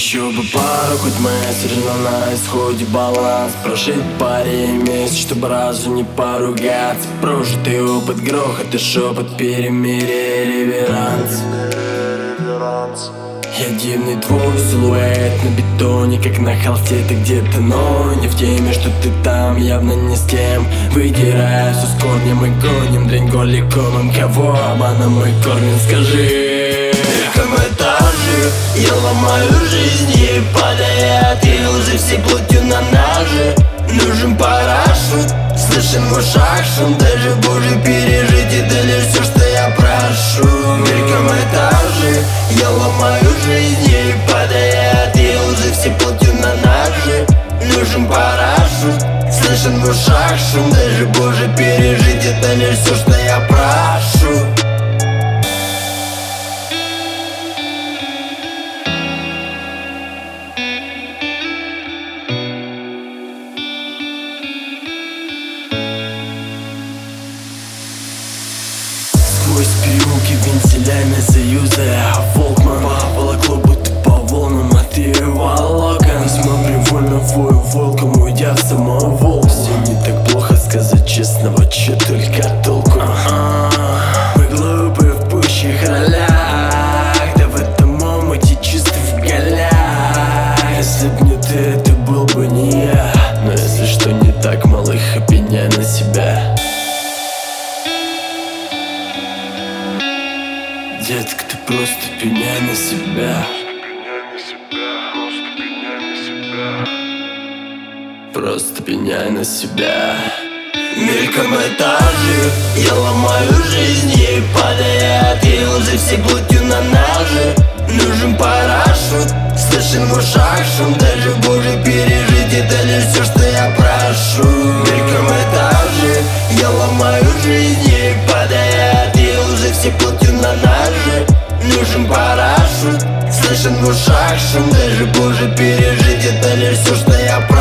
Еще бы пару, хоть месяц, но на исходе баланс. Прожить паре месяц, чтобы разу не поругаться. Прожитый опыт, грохот и шепот, перемирие, реверанс. Я дивный твой силуэт на бетоне, как на холсте ты где-то, но не в теме, что ты там, явно не с тем. Выдирая все с корнем и гоним дрянь голиком. Кого обманом и кормим, скажи. Веком этаже я ломаю жизнь, ей падая ты лжи всей плотью на ноже. Нужен парашют, слышен в ушах шум, даже Боже пережить это лишь все, что я прошу. Веком этаже я ломаю жизнь, ей падая ты лжи всей плотью на ноже. Нужен парашют, слышен в ушах шум, даже Боже пережить это лишь все, что я прошу. Сквозь переулки вентилями союза Волкман поволокло будто по волнам от ее волокон. Весьма привольно вою волком, уйдя в самоволк. Все не так плохо, сказать честного, че только толку. Мы глупы в пущих ролях, да в этом омуте чисто в голях. Если б не ты, это был бы не я. Но если что не так, малых, опеняй на себя. Детка, ты просто пеняй на себя. Просто пеняй на себя. Мельком этаже я ломаю жизнь, ей падая ты лжи всей плотью на ноже. Нужен парашют, слышен в ушах шум, даже Боже пережить это лишь все, что я прошу. Мельком этаже я ломаю жизнь, ей падая ты лжи всей плотью на ноже. Нужен парашют, слышен в ушах шум, даже Боже пережить это лишь все, что я прошу.